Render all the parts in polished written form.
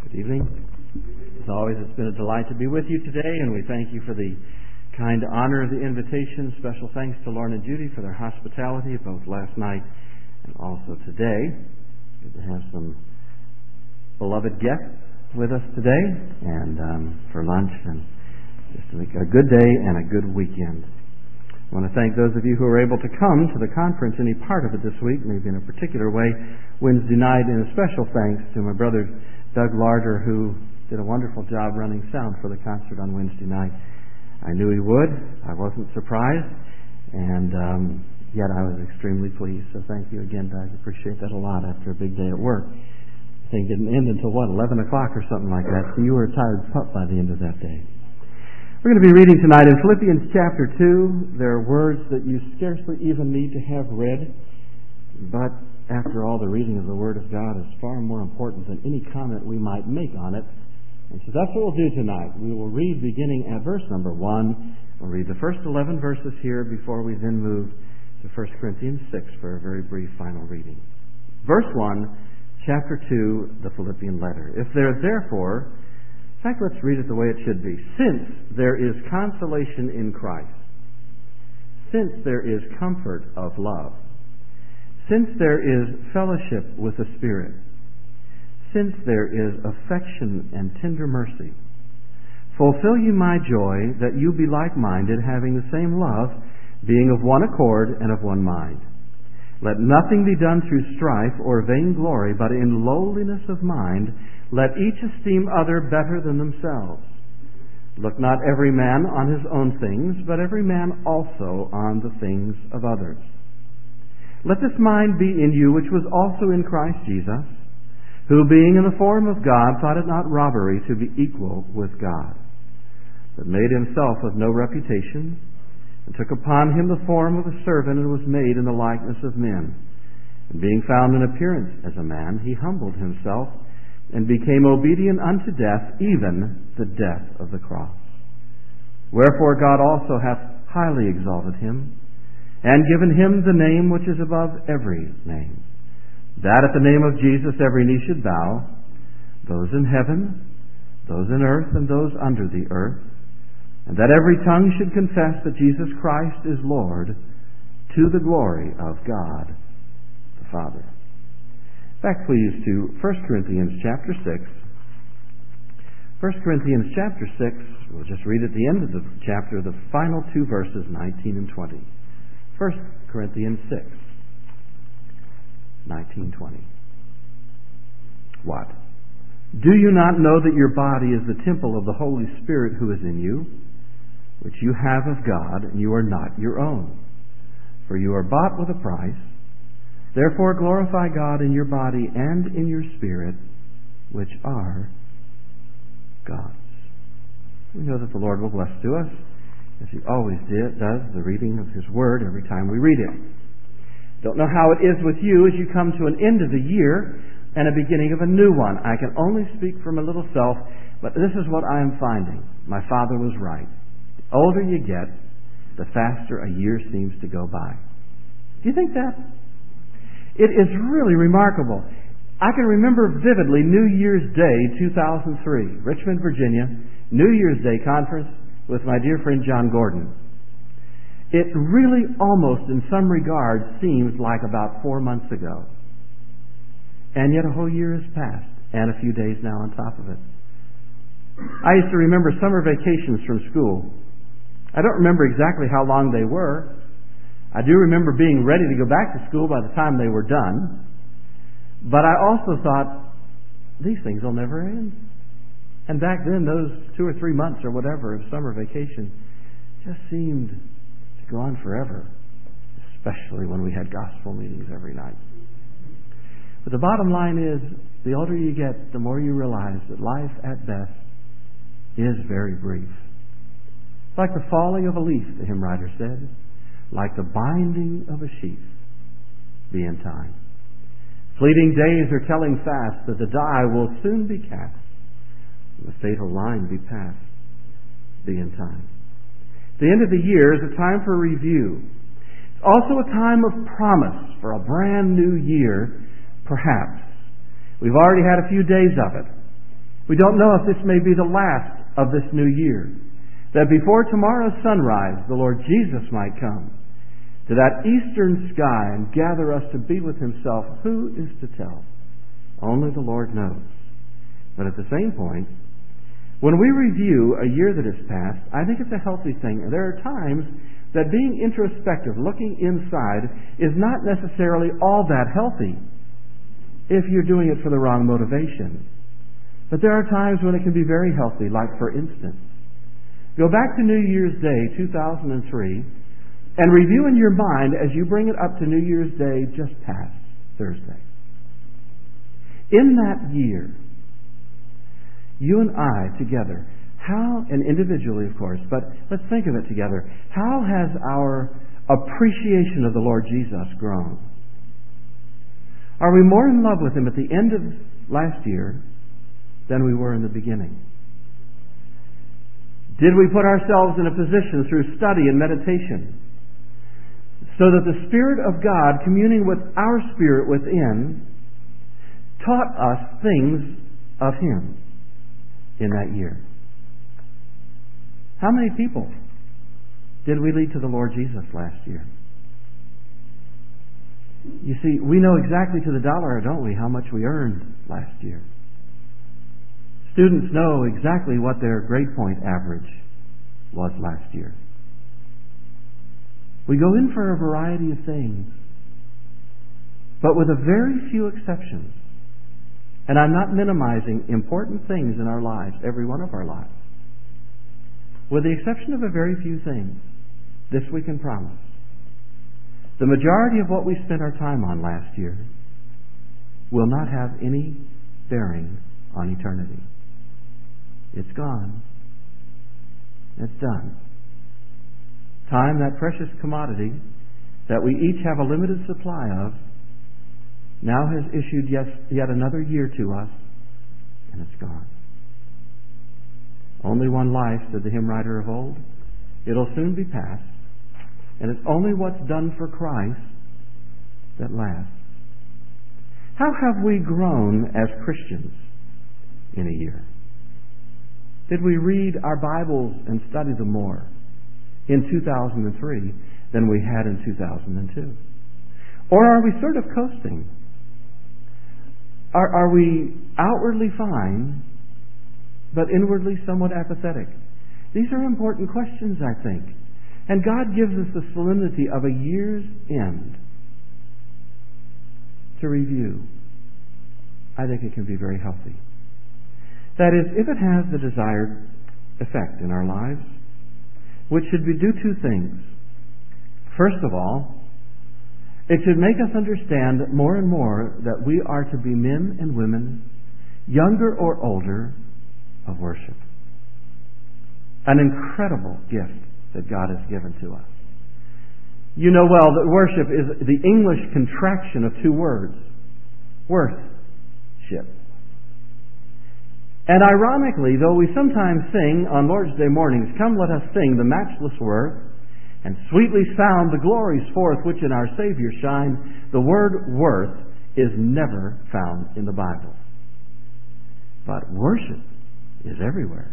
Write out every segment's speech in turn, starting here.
Good evening. As always, it's been a delight to be with you today, and we thank you for the kind honor of the invitation. Special thanks to Lauren and Judy for their hospitality, both last night and also today. Good to have some beloved guests with us today, and for lunch, and just to make a good day and a good weekend. I want to thank those of you who were able to come to the conference, any part of it this week, maybe in a particular way, Wednesday night, and a special thanks to my brother Doug Larder, who did a wonderful job running sound for the concert on Wednesday night. I knew he would. I wasn't surprised, and yet I was extremely pleased. So thank you again, Doug. I appreciate that a lot after a big day at work. The thing didn't end until, 11 o'clock or something like that, so you were a tired pup by the end of that day. We're going to be reading tonight in Philippians chapter 2. There are words that you scarcely even need to have read, but after all, the reading of the Word of God is far more important than any comment we might make on it. And so that's what we'll do tonight. We will read beginning at verse number 1. We'll read the first 11 verses here before we then move to 1 Corinthians 6 for a very brief final reading. Verse 1, chapter 2, the Philippian letter. If there therefore... In fact, let's read it the way it should be. Since there is consolation in Christ, since there is comfort of love, since there is fellowship with the Spirit, since there is affection and tender mercy, fulfill you my joy, that you be like-minded, having the same love, being of one accord and of one mind. Let nothing be done through strife or vainglory, but in lowliness of mind, let each esteem other better than themselves. Look not every man on his own things, but every man also on the things of others. Let this mind be in you, which was also in Christ Jesus, who being in the form of God thought it not robbery to be equal with God, but made himself of no reputation, and took upon him the form of a servant, and was made in the likeness of men. And being found in appearance as a man, he humbled himself, and became obedient unto death, even the death of the cross. Wherefore God also hath highly exalted him, and given him the name which is above every name, that at the name of Jesus every knee should bow, those in heaven, those in earth, and those under the earth, and that every tongue should confess that Jesus Christ is Lord, to the glory of God the Father. Back, please, to 1 Corinthians chapter 6. 1 Corinthians chapter 6, we'll just read at the end of the chapter the final two verses, 19 and 20. 1 Corinthians 6, 19, 20. What? Do you not know that your body is the temple of the Holy Spirit who is in you, which you have of God, and you are not your own? For you are bought with a price. Therefore glorify God in your body and in your spirit, which are God's. We know that the Lord will bless to us, as He always does, the reading of His Word every time we read it. Don't know how it is with you as you come to an end of the year and a beginning of a new one. I can only speak for my little self, but this is what I am finding. My father was right. The older you get, the faster a year seems to go by. Do you think that? It is really remarkable. I can remember vividly New Year's Day 2003, Richmond, Virginia, New Year's Day conference with my dear friend John Gordon. It really almost in some regards seems like about 4 months ago. And yet a whole year has passed, and a few days now on top of it. I used to remember summer vacations from school. I don't remember exactly how long they were. I do remember being ready to go back to school by the time they were done. But I also thought, these things will never end. And back then, those 2 or 3 months or whatever of summer vacation just seemed to go on forever, especially when we had gospel meetings every night. But the bottom line is, the older you get, the more you realize that life at best is very brief. Like the falling of a leaf, the hymn writer said, like the binding of a sheaf, be in time. Fleeting days are telling fast that the die will soon be cast, and the fatal line be passed, be in time. The end of the year is a time for review. It's also a time of promise for a brand new year, perhaps. We've already had a few days of it. We don't know if this may be the last of this new year, that before tomorrow's sunrise, the Lord Jesus might come to that eastern sky and gather us to be with Himself. Who is to tell? Only the Lord knows. But at the same point, when we review a year that has passed, I think it's a healthy thing. There are times that being introspective, looking inside, is not necessarily all that healthy if you're doing it for the wrong motivation. But there are times when it can be very healthy, like for instance, go back to New Year's Day 2003 and review in your mind as you bring it up to New Year's Day just past Thursday. In that year, you and I together, how, and individually of course, but let's think of it together, how has our appreciation of the Lord Jesus grown? Are we more in love with Him at the end of last year than we were in the beginning? Did we put ourselves in a position through study and meditation so that the Spirit of God, communing with our spirit within, taught us things of Him in that year? How many people did we lead to the Lord Jesus last year? You see, we know exactly to the dollar, don't we, how much we earned last year. Students know exactly what their grade point average was last year. We go in for a variety of things, but with a very few exceptions. And I'm not minimizing important things in our lives, every one of our lives. With the exception of a very few things, this we can promise. The majority of what we spent our time on last year will not have any bearing on eternity. It's gone. It's done. Time, that precious commodity that we each have a limited supply of, now has issued yet another year to us, and it's gone. Only one life, said the hymn writer of old. It'll soon be past, and it's only what's done for Christ that lasts. How have we grown as Christians in a year? Did we read our Bibles and study them more in 2003 than we had in 2002? Or are we sort of coasting? Are we outwardly fine, but inwardly somewhat apathetic? These are important questions, I think. And God gives us the solemnity of a year's end to review. I think it can be very healthy. That is, if it has the desired effect in our lives, which should do two things. First of all, it should make us understand more and more that we are to be men and women, younger or older, of worship. An incredible gift that God has given to us. You know well that worship is the English contraction of two words. Worth-ship. And ironically, though we sometimes sing on Lord's Day mornings, "Come let us sing the matchless worth, and sweetly sound the glories forth which in our Savior shine," the word worth is never found in the Bible. But worship is everywhere.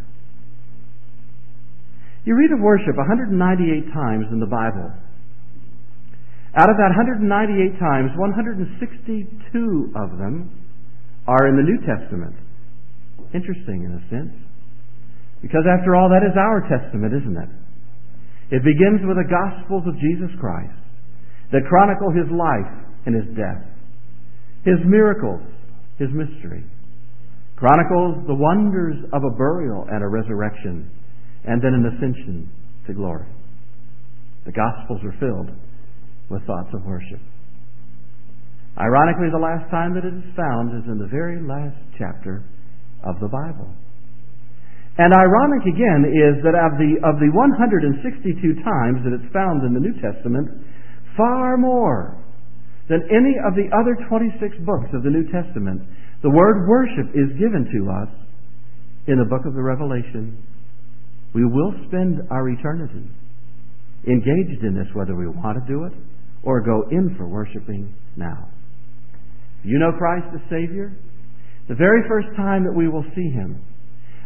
You read of worship 198 times in the Bible. Out of that 198 times, 162 of them are in the New Testament. Interesting in a sense. Because after all, that is our testament, isn't it? It begins with the Gospels of Jesus Christ that chronicle His life and His death, His miracles, His mystery. Chronicles the wonders of a burial and a resurrection, and then an ascension to glory. The Gospels are filled with thoughts of worship. Ironically, the last time that it is found is in the very last chapter of the Bible. And ironic again is that of the 162 times that it's found in the New Testament, far more than any of the other 26 books of the New Testament, the word worship is given to us in the book of the Revelation. We will spend our eternity engaged in this, whether we want to do it or go in for worshiping now. If you know Christ as Savior, the very first time that we will see Him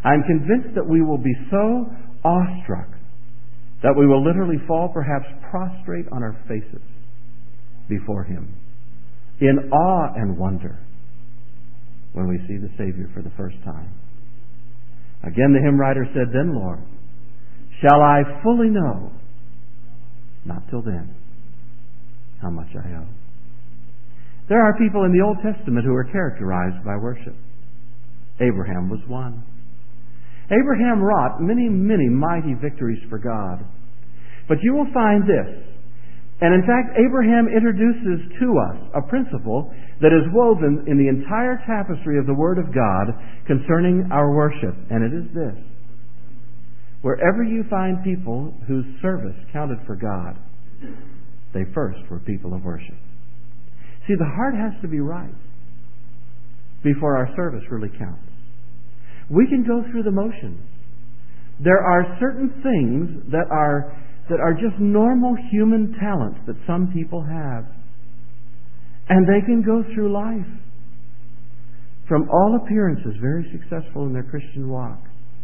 I'm convinced that we will be so awestruck that we will literally fall, perhaps prostrate on our faces before Him in awe and wonder when we see the Savior for the first time. Again, the hymn writer said, "Then, Lord, shall I fully know, not till then, how much I owe." There are people in the Old Testament who are characterized by worship. Abraham was one. Abraham wrought many, many mighty victories for God. But you will find this, and in fact, Abraham introduces to us a principle that is woven in the entire tapestry of the Word of God concerning our worship, and it is this. Wherever you find people whose service counted for God, they first were people of worship. See, the heart has to be right before our service really counts. We can go through the motions. There are certain things that are just normal human talents that some people have. And they can go through life, from all appearances, very successful in their Christian walk.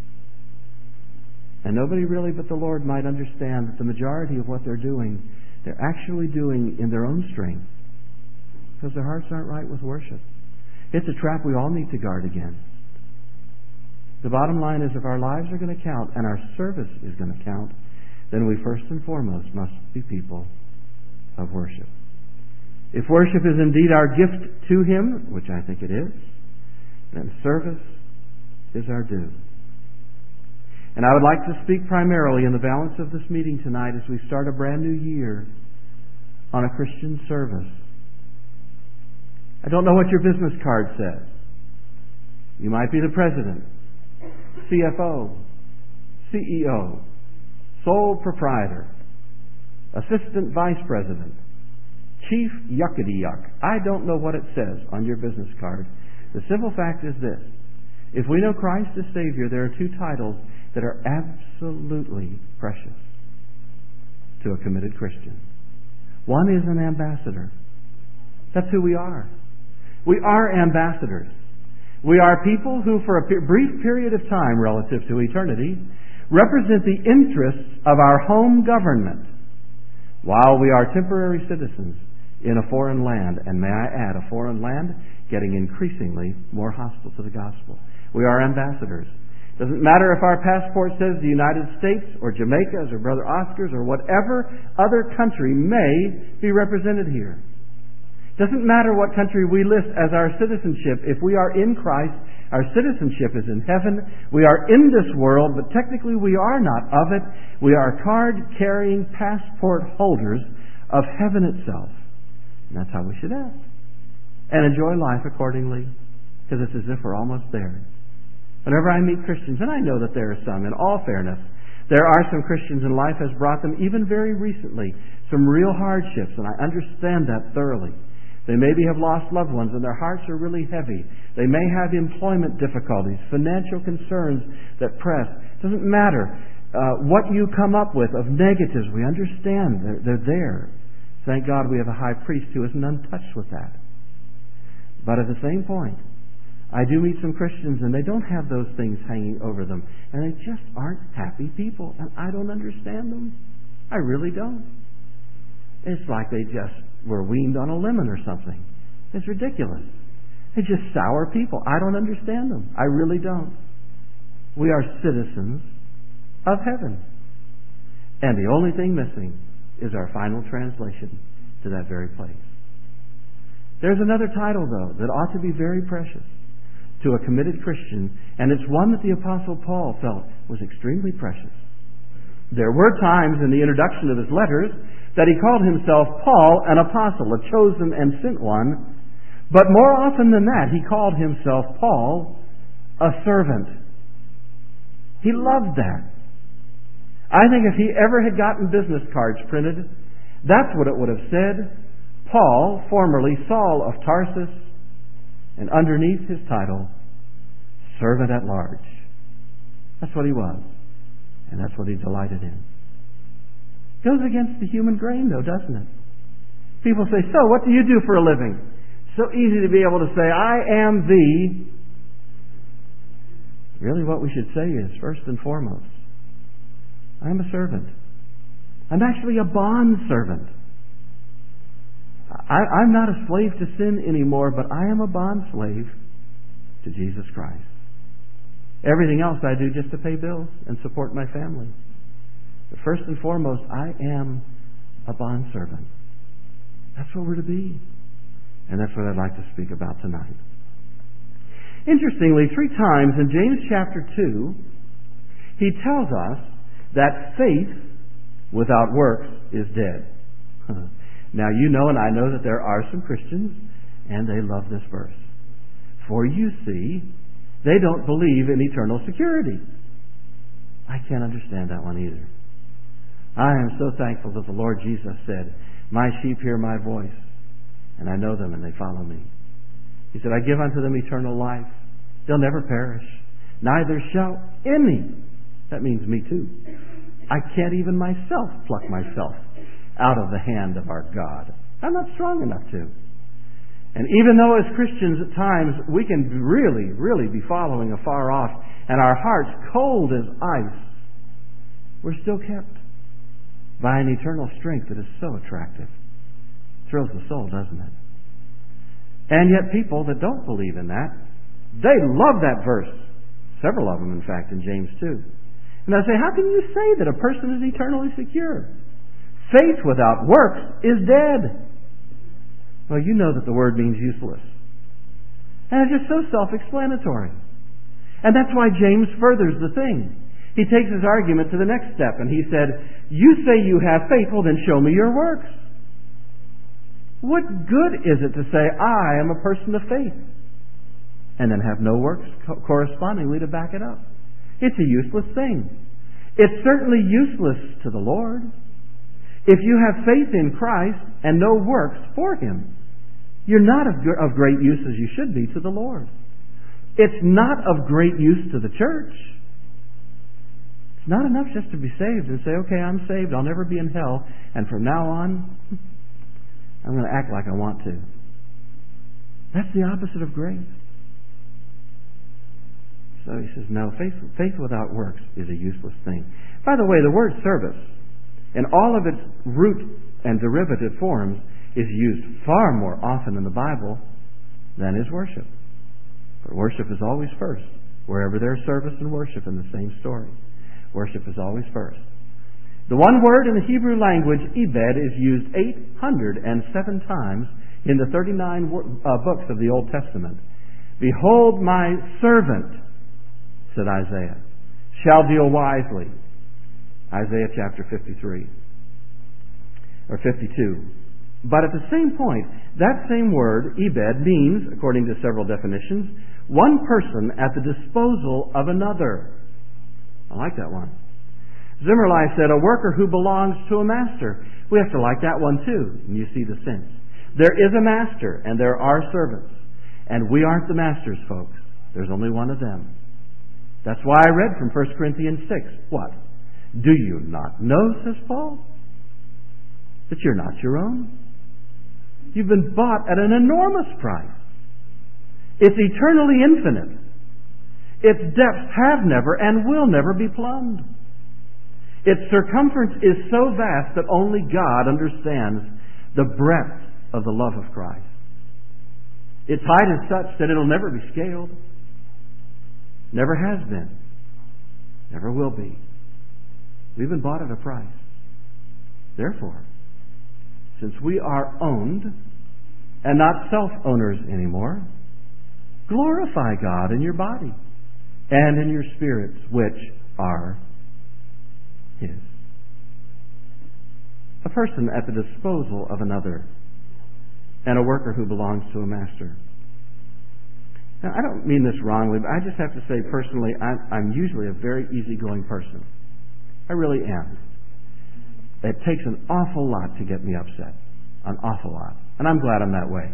And nobody really but the Lord might understand that the majority of what they're doing, they're actually doing in their own strength, because their hearts aren't right with worship. It's a trap we all need to guard against. The bottom line is, if our lives are going to count and our service is going to count, then we first and foremost must be people of worship. If worship is indeed our gift to Him, which I think it is, then service is our due. And I would like to speak primarily in the balance of this meeting tonight, as we start a brand new year, on a Christian service. I don't know what your business card says. You might be the president, CFO, CEO, sole proprietor, assistant vice president, chief yuckity-yuck. I don't know what it says on your business card. The simple fact is this. If we know Christ as Savior, there are two titles that are absolutely precious to a committed Christian. One is an ambassador. That's who we are. We are ambassadors. We are people who, for a brief period of time relative to eternity, represent the interests of our home government, while we are temporary citizens in a foreign land, and may I add, a foreign land getting increasingly more hostile to the gospel. We are ambassadors. Doesn't matter if our passport says the United States or Jamaica's or Brother Oscar's or whatever other country may be represented here. Doesn't matter what country we list as our citizenship. If we are in Christ, our citizenship is in heaven. We are in this world, but technically we are not of it. We are card-carrying passport holders of heaven itself. And that's how we should act. And enjoy life accordingly, because it's as if we're almost there. Whenever I meet Christians, and I know that there are some, in all fairness, there are some Christians, and life has brought them, even very recently, some real hardships, and I understand that thoroughly. They maybe have lost loved ones, and their hearts are really heavy. They may have employment difficulties, financial concerns that press. It doesn't matter what you come up with of negatives. We understand they're there. Thank God we have a high priest who isn't untouched with that. But at the same point, I do meet some Christians, and they don't have those things hanging over them. And they just aren't happy people. And I don't understand them. I really don't. It's like they just were weaned on a lemon or something. It's ridiculous. They're just sour people. I don't understand them. I really don't. We are citizens of heaven. And the only thing missing is our final translation to that very place. There's another title, though, that ought to be very precious to a committed Christian, and it's one that the Apostle Paul felt was extremely precious. There were times in the introduction of his letters that he called himself Paul, an apostle, a chosen and sent one, but more often than that, he called himself Paul, a servant. He loved that. I think if he ever had gotten business cards printed, that's what it would have said. Paul, formerly Saul of Tarsus, and underneath his title, servant at large. That's what he was, and that's what he delighted in. Goes against the human grain, though, doesn't it? People say, so what do you do for a living? So easy to be able to say, I am the Really what we should say is, first and foremost, I'm a servant. I'm actually a bond servant. I'm not a slave to sin anymore, but I am a bond slave to Jesus Christ. Everything else I do just to pay bills and support my family. But first and foremost, I am a bond servant. That's what we're to be. And that's what I'd like to speak about tonight. Interestingly, 3 times in James chapter 2, he tells us that faith without works is dead. Now you know and I know that there are some Christians, and they love this verse. For you see, they don't believe in eternal security. I can't understand that one either. I am so thankful that the Lord Jesus said, my sheep hear my voice, and I know them and they follow me. He said, I give unto them eternal life. They'll never perish. Neither shall any. That means me too. I can't even myself pluck myself out of the hand of our God. I'm not strong enough to. And even though as Christians at times we can really, really be following afar off and our hearts cold as ice, we're still kept by an eternal strength that is so attractive. Thrills the soul, doesn't it? And yet people that don't believe in that, they love that verse. Several of them, in fact, in James 2. And I say, how can you say that a person is eternally secure? Faith without works is dead. Well, you know that the word means useless. And it's just so self-explanatory. And that's why James furthers the thing. He takes his argument to the next step, and he said, you say you have faith, well then show me your works. What good is it to say, I am a person of faith, and then have no works correspondingly to back it up? It's a useless thing. It's certainly useless to the Lord. If you have faith in Christ and no works for Him, you're not of great use as you should be to the Lord. It's not of great use to the church. It's not enough just to be saved and say, okay, I'm saved, I'll never be in hell, and from now on, I'm going to act like I want to. That's the opposite of grace. So he says, no, faith without works is a useless thing. By the way, the word service, in all of its root and derivative forms, is used far more often in the Bible than is worship. But worship is always first. Wherever there's service and worship in the same story, worship is always first. The one word in the Hebrew language, Ebed, is used 807 times in the 39 books of the Old Testament. Behold, my servant, said Isaiah, shall deal wisely. Isaiah chapter 53 or 52. But at the same point, that same word, Ebed, means, according to several definitions, one person at the disposal of another. I like that one. Zimmerlein said, a worker who belongs to a master. We have to like that one too, and you see the sense. There is a master, and there are servants. And we aren't the masters, folks. There's only one of them. That's why I read from 1 Corinthians 6. What? Do you not know, says Paul, that you're not your own? You've been bought at an enormous price. It's eternally infinite. Its depths have never and will never be plumbed. Its circumference is so vast that only God understands the breadth of the love of Christ. Its height is such that it'll never be scaled. Never has been. Never will be. We've been bought at a price. Therefore, since we are owned and not self-owners anymore, glorify God in your body and in your spirits, which are His. A person at the disposal of another, and a worker who belongs to a master. Now, I don't mean this wrongly, but I just have to say personally, I'm usually a very easygoing person. I really am. It takes an awful lot to get me upset. An awful lot. And I'm glad I'm that way.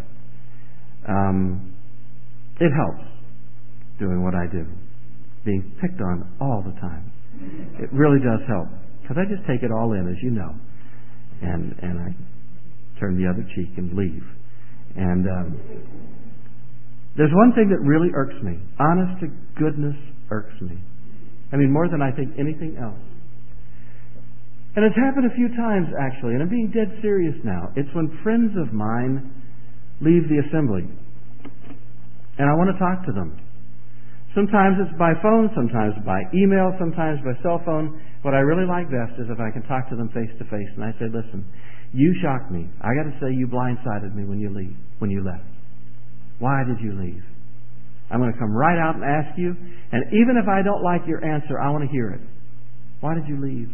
It helps doing what I do. Being picked on all the time. It really does help. Because I just take it all in, as you know. And I turn the other cheek and leave. And there's one thing that really irks me. Honest to goodness irks me. I mean, more than I think anything else. And it's happened a few times, actually, and I'm being dead serious now. It's when friends of mine leave the assembly, and I want to talk to them. Sometimes it's by phone, sometimes by email, sometimes by cell phone. What I really like best is if I can talk to them face to face, and I say, listen, you shocked me. I got to say, you blindsided me when you left. Why did you leave? I'm going to come right out and ask you, and even if I don't like your answer, I want to hear it. Why did you leave?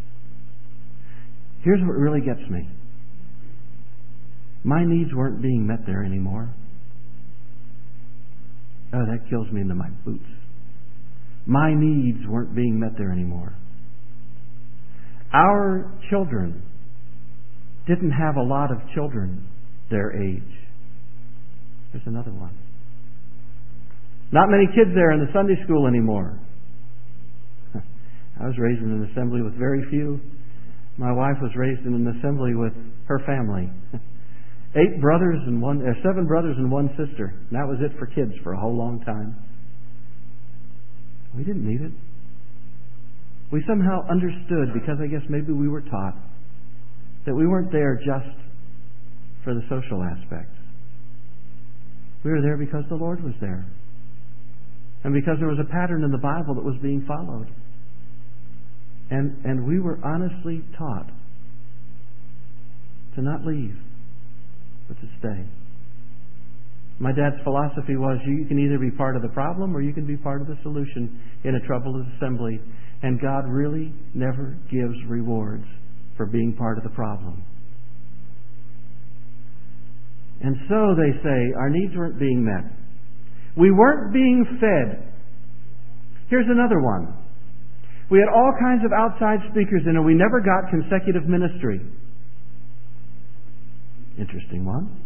Here's what really gets me. My needs weren't being met there anymore. Oh, that kills me into my boots. My needs weren't being met there anymore. Our children didn't have a lot of children their age. There's another one. Not many kids there in the Sunday school anymore. I was raised in an assembly with very few. My wife was raised in an assembly with her family. 7 brothers and 1 sister. And that was it for kids for a whole long time. We didn't need it. We somehow understood, because I guess maybe we were taught, that we weren't there just for the social aspects. We were there because the Lord was there. And because there was a pattern in the Bible that was being followed. And we were honestly taught to not leave, but to stay. My dad's philosophy was, you can either be part of the problem or you can be part of the solution in a troubled assembly. And God really never gives rewards for being part of the problem. And so they say, our needs weren't being met. We weren't being fed. Here's another one. We had all kinds of outside speakers in, and we never got consecutive ministry. Interesting one.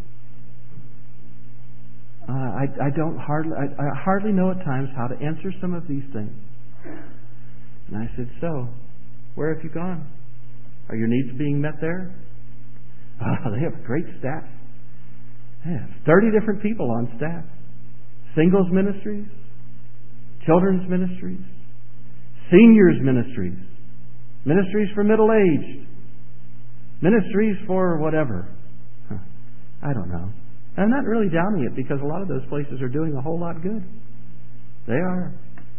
I hardly know at times how to answer some of these things. And I said, so, where have you gone? Are your needs being met there? They have a great staff. They have 30 different people on staff. Singles ministries, children's ministries, seniors ministries, ministries for middle-aged, ministries for whatever. I don't know. I'm not really downing it, because a lot of those places are doing a whole lot good. They are.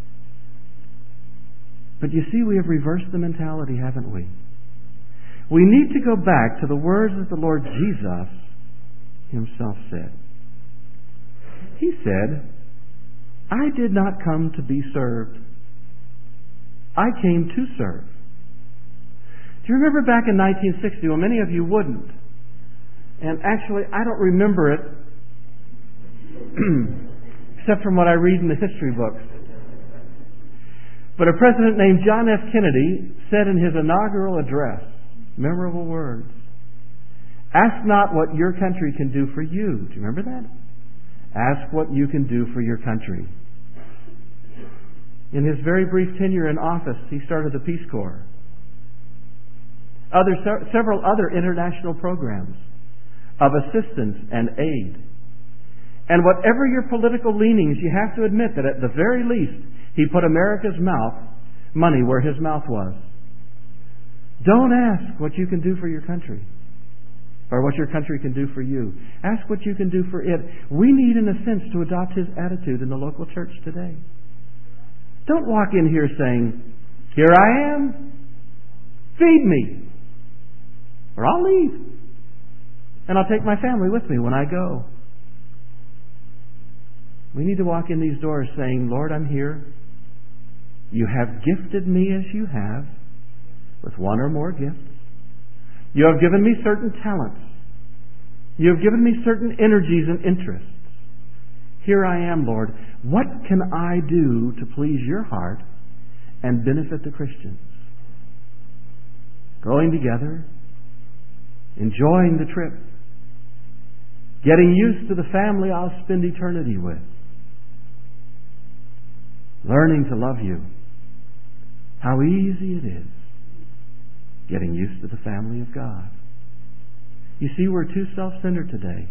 But you see, we have reversed the mentality, haven't we? We need to go back to the words that the Lord Jesus Himself said. He said, I did not come to be served. I came to serve. Do you remember back in 1960? Well, many of you wouldn't. And actually, I don't remember it except from what I read in the history books. But a president named John F. Kennedy said in his inaugural address, memorable words, ask not what your country can do for you. Do you remember that? Ask what you can do for your country. In his very brief tenure in office, he started the Peace Corps. Several other international programs of assistance and aid. And whatever your political leanings, you have to admit that at the very least, he put America's money where his mouth was. Don't ask what you can do for your country, or what your country can do for you. Ask what you can do for it. We need, in a sense, to adopt his attitude in the local church today. Don't walk in here saying, here I am, feed me, or I'll leave. And I'll take my family with me when I go. We need to walk in these doors saying, Lord, I'm here. You have gifted me as you have, with one or more gifts. You have given me certain talents. You have given me certain energies and interests. Here I am, Lord. What can I do to please your heart and benefit the Christians? Growing together, enjoying the trip, getting used to the family I'll spend eternity with, learning to love you. How easy it is getting used to the family of God. You see, we're too self-centered today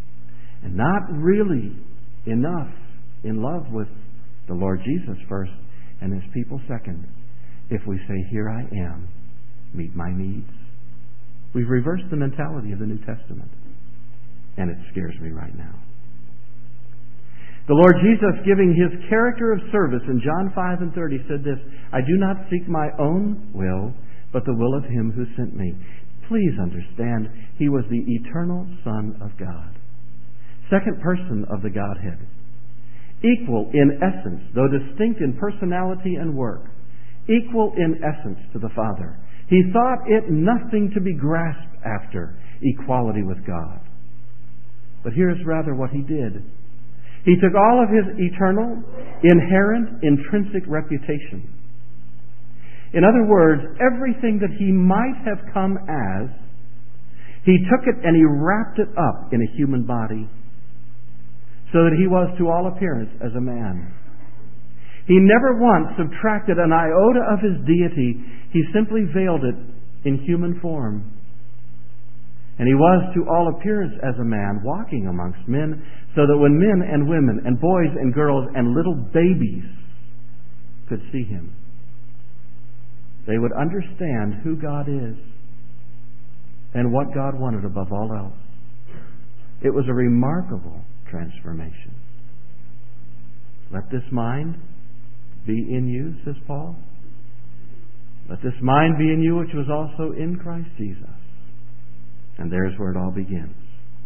and not really enough in love with the Lord Jesus first and His people second, if we say, "Here I am, meet my needs." We've reversed the mentality of the New Testament, and it scares me right now. The Lord Jesus, giving His character of service in John 5:30, said this, "I do not seek my own will, but the will of Him who sent me." Please understand, He was the eternal Son of God, second person of the Godhead, equal in essence, though distinct in personality and work, equal in essence to the Father. He thought it nothing to be grasped after, equality with God. But here's rather what He did. He took all of His eternal, inherent, intrinsic reputation. In other words, everything that He might have come as, He took it and He wrapped it up in a human body, so that He was to all appearance as a man. He never once subtracted an iota of His deity. He simply veiled it in human form. And He was to all appearance as a man, walking amongst men, so that when men and women and boys and girls and little babies could see Him, they would understand who God is and what God wanted above all else. It was a remarkable transformation. "Let this mind be in you," says Paul. "Let this mind be in you, which was also in Christ Jesus." And there's where it all begins.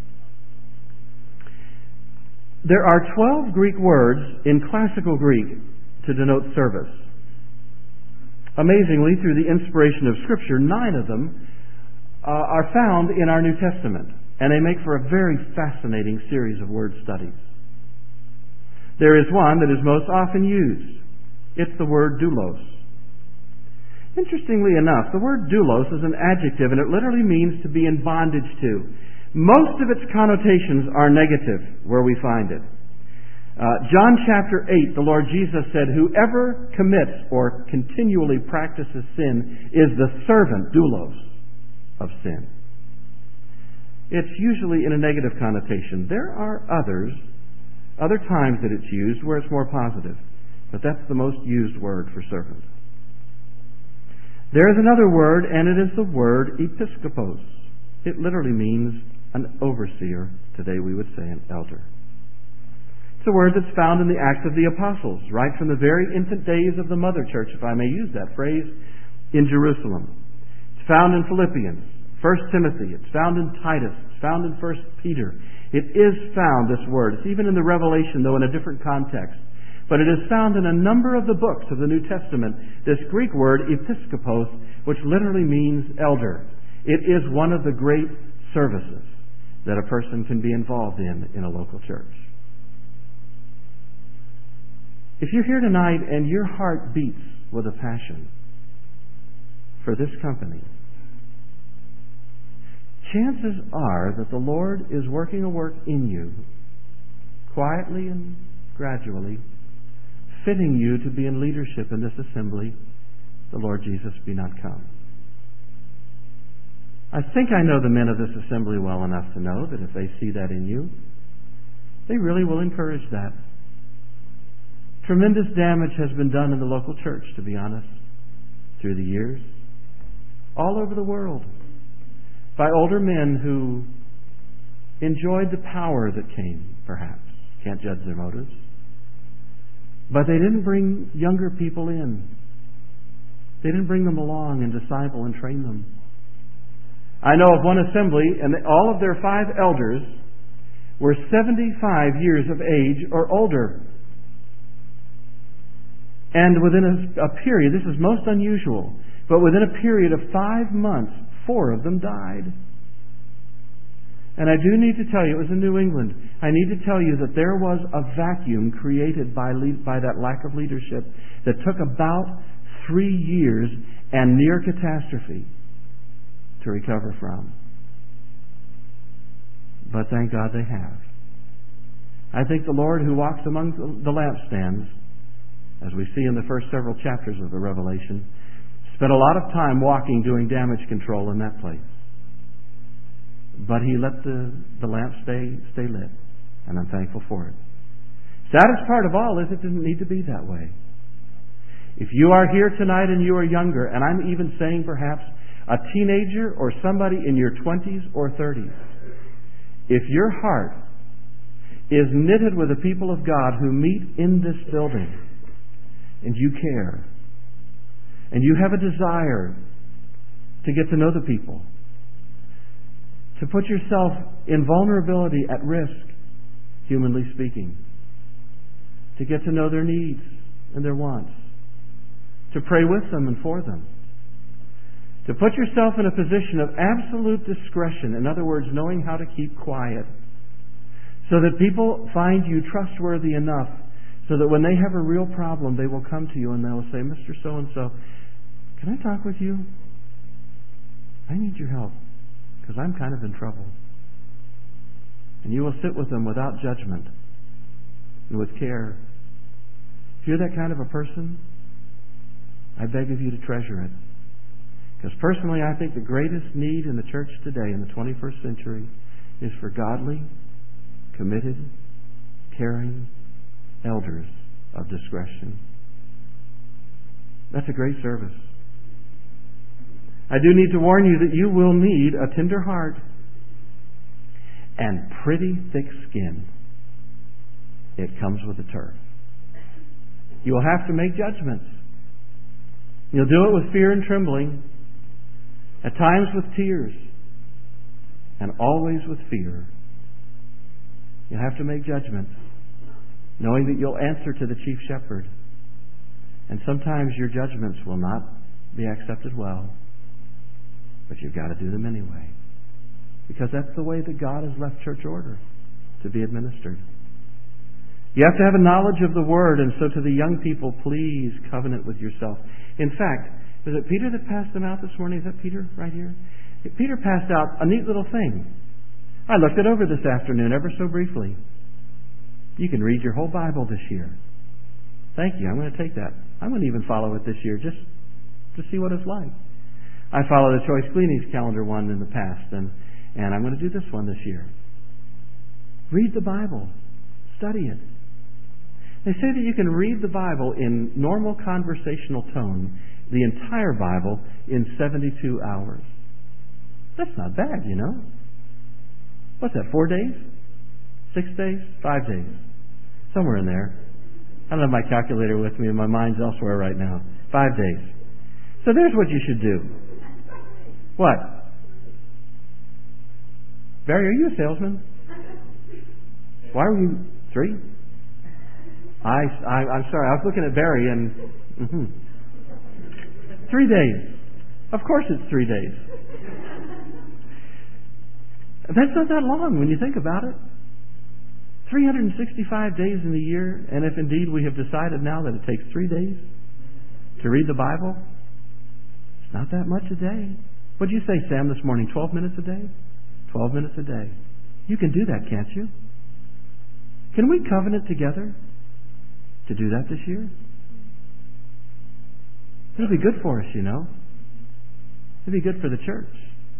There are 12 Greek words in classical Greek to denote service. Amazingly, through the inspiration of Scripture, 9 of them are found in our New Testament, and they make for a very fascinating series of word studies. There is one that is most often used. It's the word doulos. Interestingly enough, the word doulos is an adjective, and it literally means to be in bondage to. Most of its connotations are negative where we find it. John chapter 8, the Lord Jesus said, "Whoever commits or continually practices sin is the servant, doulos, of sin." It's usually in a negative connotation. There are other times that it's used where it's more positive, but that's the most used word for servant. There is another word, and it is the word episkopos. It literally means an overseer. Today we would say an elder. It's a word that's found in the Acts of the Apostles, right from the very infant days of the Mother Church, if I may use that phrase, in Jerusalem. It's found in Philippians, 1 Timothy. It's found in Titus. It's found in 1 Peter. It is found, this word. It's even in the Revelation, though in a different context. But it is found in a number of the books of the New Testament, this Greek word, episkopos, which literally means elder. It is one of the great services that a person can be involved in a local church. If you're here tonight and your heart beats with a passion for this company, chances are that the Lord is working a work in you, quietly and gradually, fitting you to be in leadership in this assembly, the Lord Jesus be not come. I think I know the men of this assembly well enough to know that if they see that in you, they really will encourage that. Tremendous damage has been done in the local church, to be honest, through the years, all over the world, by older men who enjoyed the power that came, perhaps. Can't judge their motives. But they didn't bring younger people in. They didn't bring them along and disciple and train them. I know of one assembly, and all of their 5 elders were 75 years of age or older. And within a period, this is most unusual, but within a period of 5 months, 4 of them died. And I do need to tell you, it was in New England, I need to tell you that there was a vacuum created by that lack of leadership that took about 3 years and near catastrophe to recover from. But thank God they have. I think the Lord who walks among the lampstands, as we see in the first several chapters of the Revelation, spent a lot of time walking, doing damage control in that place. But He let the lamp stay lit, and I'm thankful for it. Saddest part of all is it didn't need to be that way. If you are here tonight and you are younger, and I'm even saying perhaps a teenager or somebody in your 20s or 30s, if your heart is knitted with the people of God who meet in this building, and you care, and you have a desire to get to know the people, to put yourself in vulnerability at risk, humanly speaking, to get to know their needs and their wants, to pray with them and for them, to put yourself in a position of absolute discretion, in other words, knowing how to keep quiet, so that people find you trustworthy enough so that when they have a real problem, they will come to you and they will say, Mr. So-and-so, can I talk with you? I need your help because I'm kind of in trouble. And you will sit with them without judgment and with care. If you're that kind of a person, I beg of you to treasure it. Because personally, I think the greatest need in the church today in the 21st century is for godly, committed, caring elders of discretion. That's a great service. I do need to warn you that you will need a tender heart and pretty thick skin. It comes with the turf. You will have to make judgments. You'll do it with fear and trembling, at times with tears, and always with fear. You'll have to make judgments, knowing that you'll answer to the chief shepherd. And sometimes your judgments will not be accepted well, but you've got to do them anyway. Because that's the way that God has left church order to be administered. You have to have a knowledge of the Word, and so to the young people, please covenant with yourself. In fact, was it Peter that passed them out this morning? Is that Peter right here? Peter passed out a neat little thing. I looked it over this afternoon ever so briefly. You can read your whole Bible this year. Thank you. I'm going to take that. I'm going to even follow it this year just to see what it's like. I followed the Choice Gleanings calendar one in the past, and I'm going to do this one this year. Read the Bible. Study it. They say that you can read the Bible in normal conversational tone, the entire Bible, in 72 hours. That's not bad, you know. What's that, 4 days? 6 days? 5 days? Somewhere in there. I don't have my calculator with me and my mind's elsewhere right now. 5 days. So there's what you should do. What? Barry, are you a salesman? Why were you 3? I'm sorry, I was looking at Barry and 3 days. Of course it's 3 days. That's not that long when you think about it. 365 days in the year, and if indeed we have decided now that it takes 3 days to read the Bible, it's not that much a day. What did you say, Sam, this morning? 12 minutes a day? 12 minutes a day. You can do that, can't you? Can we covenant together to do that this year? It'll be good for us, you know. It'll be good for the church.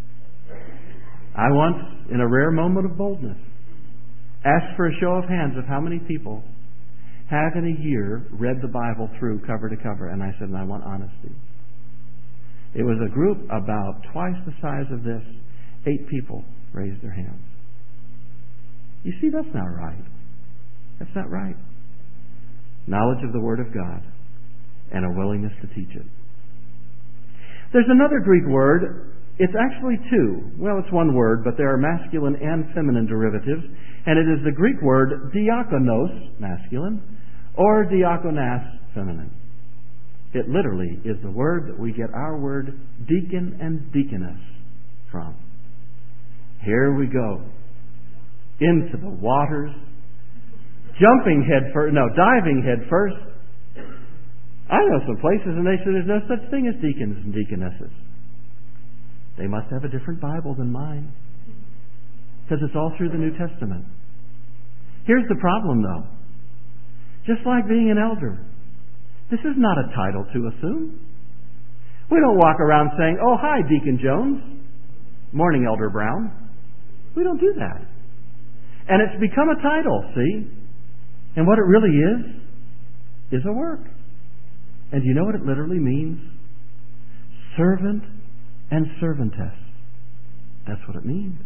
I once, in a rare moment of boldness, asked for a show of hands of how many people have in a year read the Bible through cover to cover. And I said, and I want honesty. It was a group about twice the size of this. 8 people raised their hands. You see, that's not right. That's not right. Knowledge of the Word of God and a willingness to teach it. There's another Greek word. It's actually 2. Well, it's one word, but there are masculine and feminine derivatives. And it is the Greek word diakonos, masculine, or diakonas, feminine. It literally is the word that we get our word deacon and deaconess from. Here we go. Into the waters. Diving head first. I know some places and they say there's no such thing as deacons and deaconesses. They must have a different Bible than mine. Because it's all through the New Testament. Here's the problem though. Just like being an elder, this is not a title to assume. We don't walk around saying, oh, hi, Deacon Jones. Morning, Elder Brown. We don't do that. And it's become a title, see? And what it really is a work. And do you know what it literally means? Servant and servantess. That's what it means.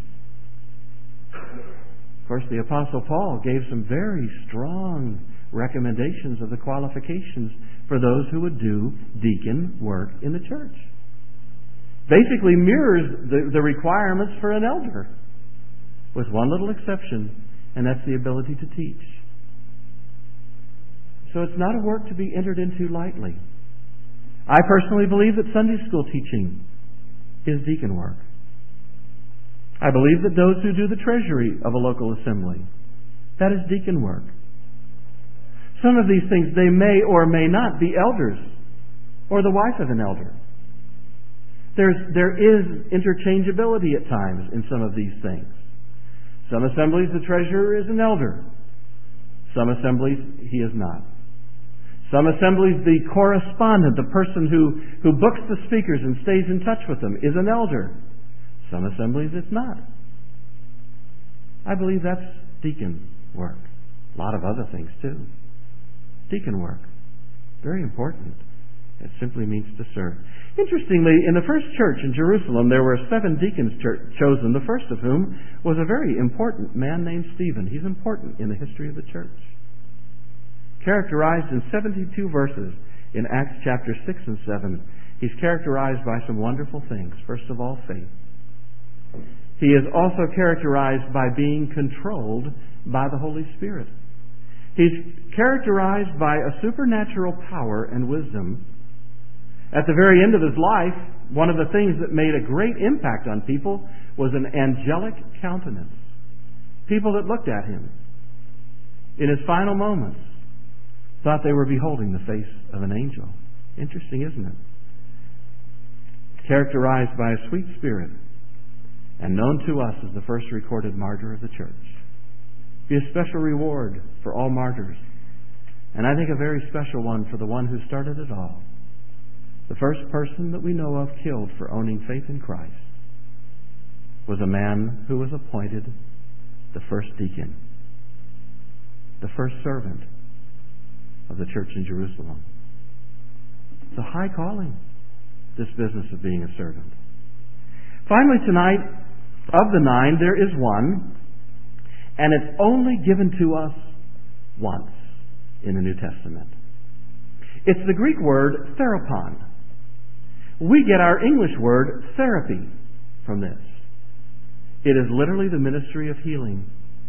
Of course, the Apostle Paul gave some very strong recommendations of the qualifications for those who would do deacon work in the church. Basically mirrors the requirements for an elder, with one little exception, and that's the ability to teach. So it's not a work to be entered into lightly. I personally believe that Sunday school teaching is deacon work. I believe that those who do the treasury of a local assembly, that is deacon work. Some of these things, they may or may not be elders or the wife of an elder. There is interchangeability at times in some of these things. Some assemblies, the treasurer is an elder. Some assemblies, he is not. Some assemblies, the correspondent, the person who books the speakers and stays in touch with them, is an elder. Some assemblies, it's not. I believe that's deacon work. A lot of other things too. Deacon work. Very important. It simply means to serve. Interestingly, in the first church in Jerusalem, there were 7 deacons chosen, the first of whom was a very important man named Stephen. He's important in the history of the church. Characterized in 72 verses in Acts chapter 6 and 7, he's characterized by some wonderful things. First of all, faith. He is also characterized by being controlled by the Holy Spirit. He's characterized by a supernatural power and wisdom. At the very end of his life, one of the things that made a great impact on people was an angelic countenance. People that looked at him in his final moments thought they were beholding the face of an angel. Interesting, isn't it? Characterized by a sweet spirit and known to us as the first recorded martyr of the church. Be a special reward for all martyrs. And I think a very special one for the one who started it all. The first person that we know of killed for owning faith in Christ was a man who was appointed the first deacon, the first servant of the church in Jerusalem. It's a high calling, this business of being a servant. Finally tonight, of the 9, there is one, and it's only given to us once in the New Testament. It's the Greek word therapon. We get our English word therapy from this. It is literally the ministry of healing.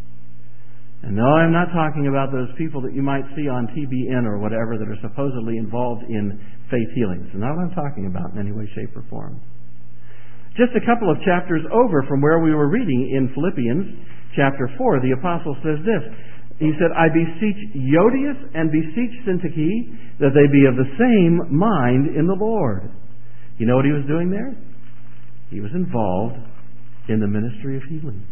And no, I'm not talking about those people that you might see on TBN or whatever that are supposedly involved in faith healings. It's not what I'm talking about in any way, shape, or form. Just a couple of chapters over from where we were reading in Philippians chapter 4, the apostle says this. He said, I beseech Euodias and beseech Syntyche that they be of the same mind in the Lord. You know what he was doing there? He was involved in the ministry of healing.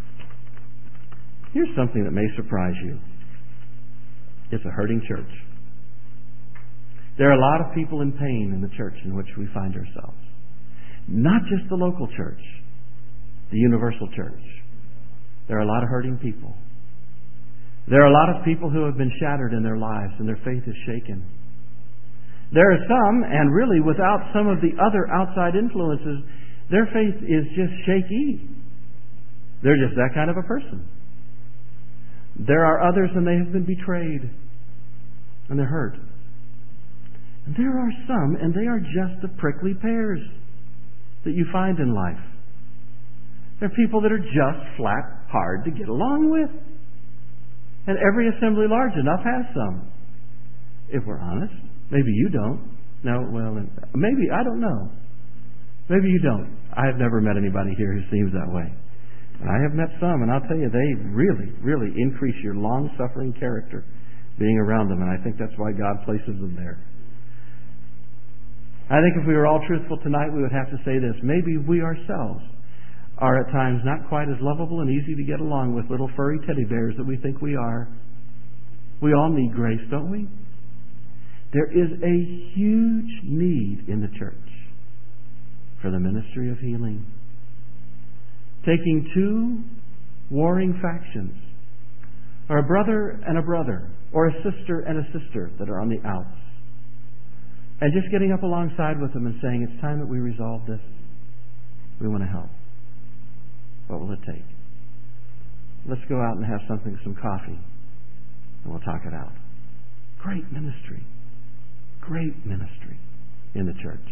Here's something that may surprise you. It's a hurting church. There are a lot of people in pain in the church in which we find ourselves. Not just the local church, the universal church. There are a lot of hurting people. There are a lot of people who have been shattered in their lives and their faith is shaken. There are some, and really without some of the other outside influences, their faith is just shaky. They're just that kind of a person. There are others and they have been betrayed and they're hurt. And there are some, and they are just the prickly pears that you find in life. They're people that are just flat hard to get along with. And every assembly large enough has some. If we're honest. Maybe you don't. No, well, maybe, I don't know. Maybe you don't. I have never met anybody here who seems that way. And I have met some, and I'll tell you, they really, really increase your long-suffering character being around them, and I think that's why God places them there. I think if we were all truthful tonight, we would have to say this. Maybe we ourselves are at times not quite as lovable and easy to get along with little furry teddy bears that we think we are. We all need grace, don't we? There is a huge need in the church for the ministry of healing. Taking two warring factions, or a brother and a brother, or a sister and a sister that are on the outs, And just getting up alongside with them and saying, it's time that we resolve this. We want to help. What will it take? Let's go out and have some coffee, and we'll talk it out. Great ministry. Great ministry in the church.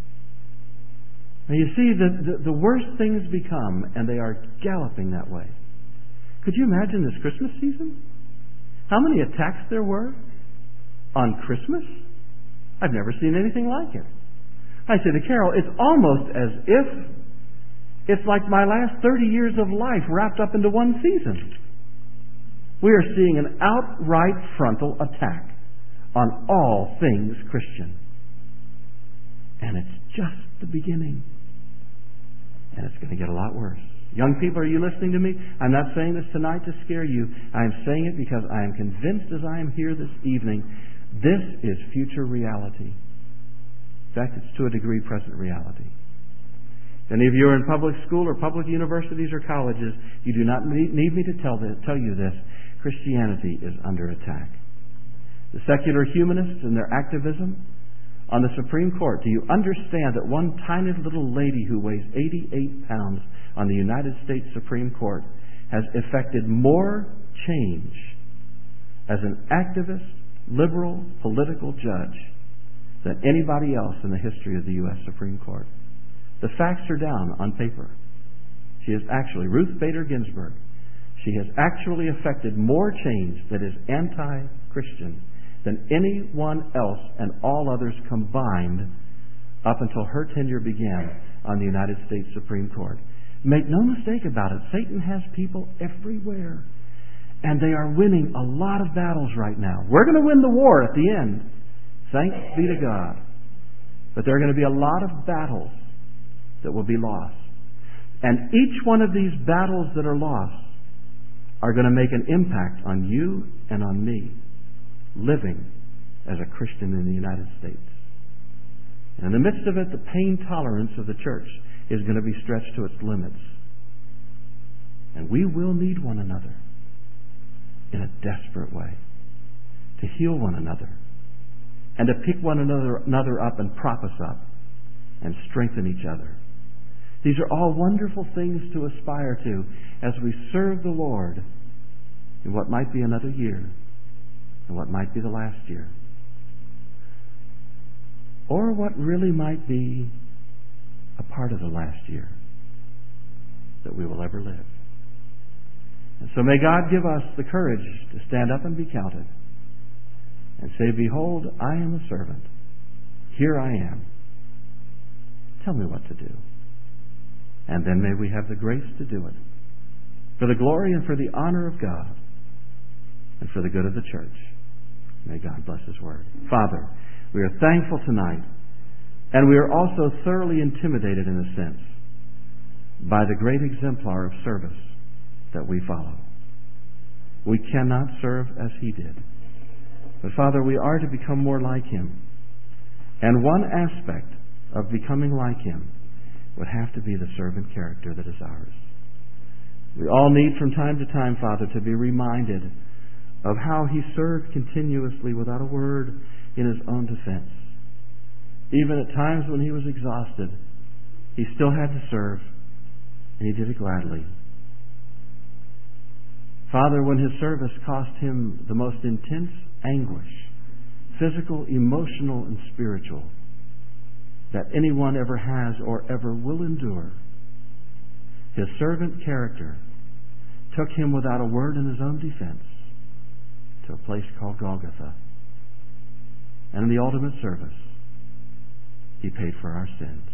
Now you see, the worse things become, and they are galloping that way. Could you imagine this Christmas season? How many attacks there were on Christmas? I've never seen anything like it. I say to Carol, it's almost as if it's like my last 30 years of life wrapped up into one season. We are seeing an outright frontal attack on all things Christian. And it's just the beginning. And it's going to get a lot worse. Young people, are you listening to me? I'm not saying this tonight to scare you. I am saying it because I am convinced as I am here this evening, this is future reality. In fact, it's to a degree present reality. If any of you are in public school or public universities or colleges, you do not need me to tell you this. Christianity is under attack. The secular humanists and their activism on the Supreme Court, do you understand that one tiny little lady who weighs 88 pounds on the United States Supreme Court has effected more change as an activist, liberal, political judge than anybody else in the history of the U.S. Supreme Court? The facts are down on paper. She is actually, Ruth Bader Ginsburg, she has actually effected more change that is anti-Christian than anyone else and all others combined up until her tenure began on the United States Supreme Court. Make no mistake about it, Satan has people everywhere. And they are winning a lot of battles right now. We're going to win the war at the end. Thanks be to God. But there are going to be a lot of battles that will be lost. And each one of these battles that are lost are going to make an impact on you and on me living as a Christian in the United States. And in the midst of it, the pain tolerance of the church is going to be stretched to its limits. And we will need one another in a desperate way to heal one another and to pick one another up and prop us up and strengthen each other. These are all wonderful things to aspire to as we serve the Lord in what might be another year and what might be the last year, or what really might be a part of the last year that we will ever live. And so may God give us the courage to stand up and be counted and say, behold, I am a servant. Here I am. Tell me what to do. And then may we have the grace to do it for the glory and for the honor of God and for the good of the church. May God bless His word. Father, we are thankful tonight, and we are also thoroughly intimidated in a sense by the great exemplar of service that we follow. We cannot serve as He did. But Father, we are to become more like Him. And one aspect of becoming like Him would have to be the servant character that is ours. We all need from time to time, Father, to be reminded of how He served continuously without a word in His own defense. Even at times when He was exhausted, He still had to serve, and He did it gladly. Father, when His service cost Him the most intense anguish, physical, emotional, and spiritual, that anyone ever has or ever will endure, His servant character took Him without a word in His own defense to a place called Golgotha. And in the ultimate service, He paid for our sins.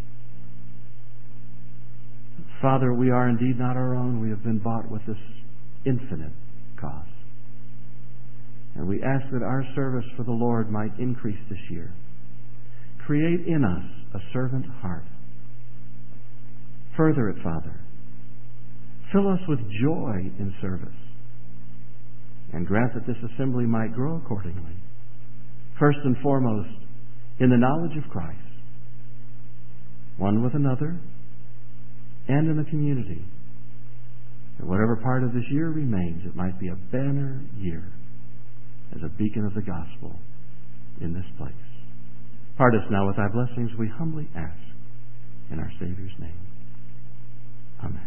Father, we are indeed not our own. We have been bought with this infinite cost. And we ask that our service for the Lord might increase this year. Create in us a servant heart. Further it, Father. Fill us with joy in service. And grant that this assembly might grow accordingly. First and foremost, in the knowledge of Christ. One with another, and in the community. That whatever part of this year remains, it might be a banner year as a beacon of the gospel in this place. Depart us now with thy blessings, we humbly ask. In our Savior's name. Amen.